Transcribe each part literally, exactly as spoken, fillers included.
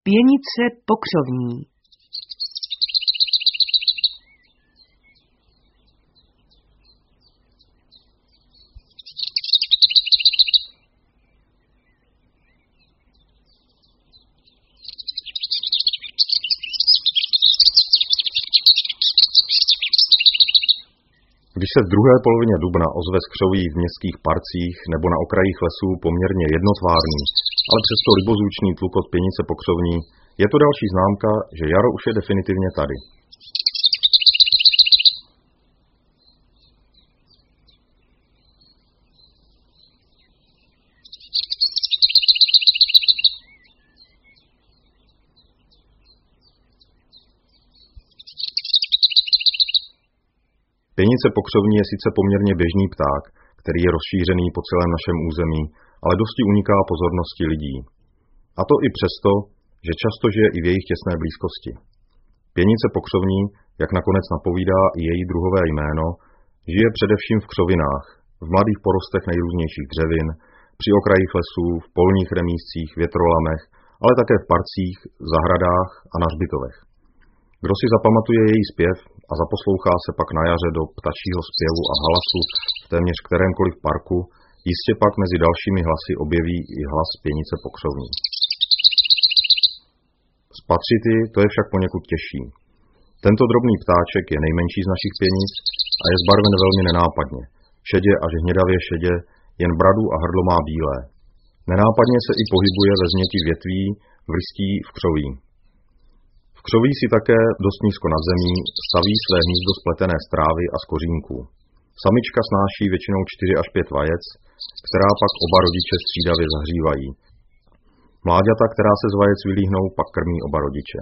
Pěnice pokřovní. Když se v druhé polovině dubna ozve z křoví v městských parcích nebo na okrajích lesů poměrně jednotvárný, ale přesto libozvučný tlukot pěnice pokřovní, je to další známka, že jaro už je definitivně tady. Pěnice pokřovní je sice poměrně běžný pták, který je rozšířený po celém našem území, ale dosti uniká pozornosti lidí. A to i přesto, že často žije i v jejich těsné blízkosti. Pěnice pokřovní, jak nakonec napovídá i její druhové jméno, žije především v křovinách, v mladých porostech nejrůznějších dřevin, při okrajích lesů, v polních remízcích, větrolamech, ale také v parcích, zahradách a na hřbitovech. Kdo si zapamatuje její zpěv a zaposlouchá se pak na jaře do ptačího zpěvu a hlasu v téměř kterémkoliv parku, jistě pak mezi dalšími hlasy objeví i hlas pěnice pokřovní. Spatřit ji, to je však poněkud těžší. Tento drobný ptáček je nejmenší z našich pěnic a je zbarven velmi nenápadně. Šedě až hnědavě šedě, jen bradu a hrdlo má bílé. Nenápadně se i pohybuje ve změti větví, vrstí v křoví. V křoví si také dost nízko nad zemí staví své hnízdo z pletené strávy a z kořínků. Samička snáší většinou čtyři až pět vajec, která pak oba rodiče střídavě zahřívají. Mláďata, která se z vajec vylíhnou, pak krmí oba rodiče.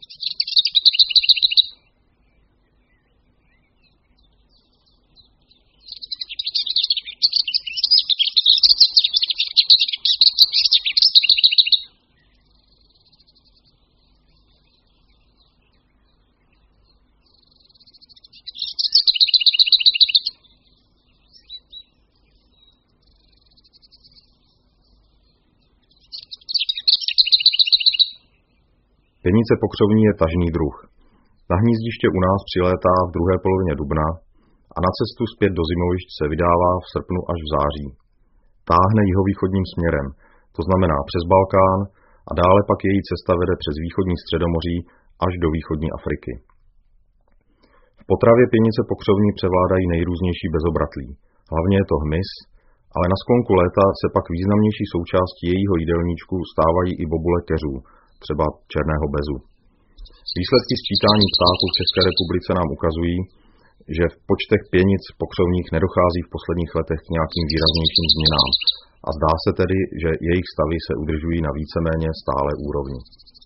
Pěnice pokřovní je tažný druh. Na hnízdiště u nás přilétá v druhé polovině dubna a na cestu zpět do zimovišť se vydává v srpnu až v září. Táhne jihovýchodním směrem, to znamená přes Balkán, a dále pak její cesta vede přes východní Středomoří až do východní Afriky. V potravě pěnice pokřovní převládají nejrůznější bezobratlí, hlavně je to hmyz, ale na sklonku léta se pak významnější součástí jejího jídelníčku stávají i bobule keřů, třeba černého bezu. Výsledky sčítání ptáků v České republice nám ukazují, že v počtech pěnic pokřovních nedochází v posledních letech k nějakým výraznějším změnám a zdá se tedy, že jejich stavy se udržují na víceméně stálé úrovni.